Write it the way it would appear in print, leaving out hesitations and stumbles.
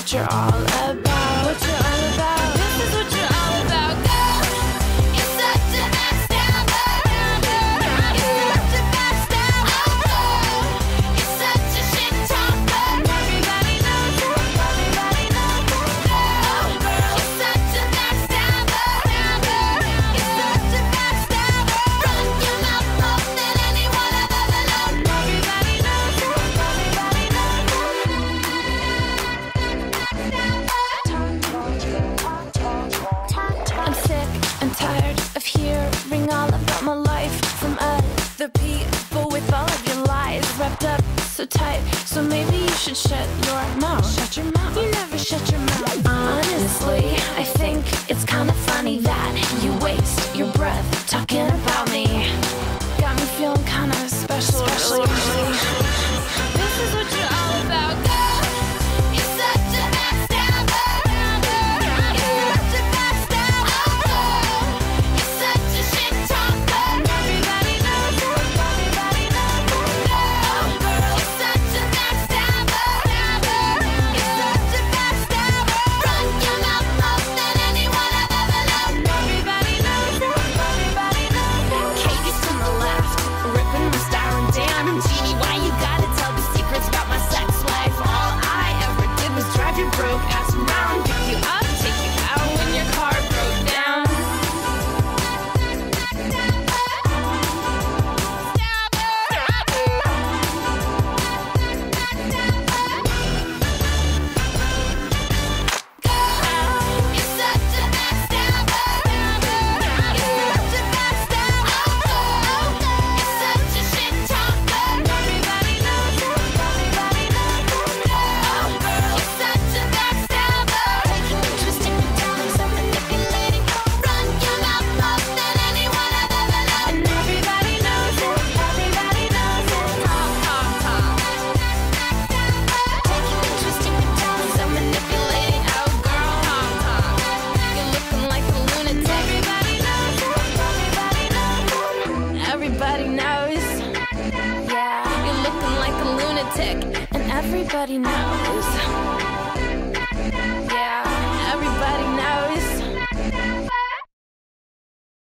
what you're all about. What you're all about. This is what you're all about. Girl, you're such a backstabber. You're such a backstabber. You're such a shit talker. Everybody knows it. Everybody knows it. Girl, you're such a backstabber. You're such a backstabber. Run your mouth more than anyone I've ever known. Everybody knows it. Everybody knows it. I'm sick and tired of hearing all about my life from other people with all of your lies wrapped up so tight. So maybe you should shut your mouth. Shut your mouth. You never shut your mouth. Honestly, I think it's kind of funny that you waste your breath talking about me. Got me feeling kind of special. This is what you're all about, girl. You're such a backstabber. You're such a backstabber. You're such a shit talker. Everybody knows it. Everybody knows it. Girl, you're such a backstabber. You're such a backstabber. Run your mouth more than anyone I've ever known. Everybody knows it. Everybody knows it. Katie's to the left, ripping my styling down. And Jeannie, why you gotta tell the secrets about my sex life? All I ever did was drive your broke ass around, pick you up, take you out when your car broke down. You're such a backstabber. You're such a backstabber. You're such a shit talker. Everybody knows it. Everybody knows it. You're such a backstabber. Twisting me down, so manipulating. Run your mouth more than anyone I've ever known. And everybody knows it. Everybody knows it. Twisting me down, so manipulating. Oh girl, you're looking like a lunatic. Everybody knows it. Everybody knows it. Everybody knows. Yeah, you're looking like a lunatic, and everybody knows.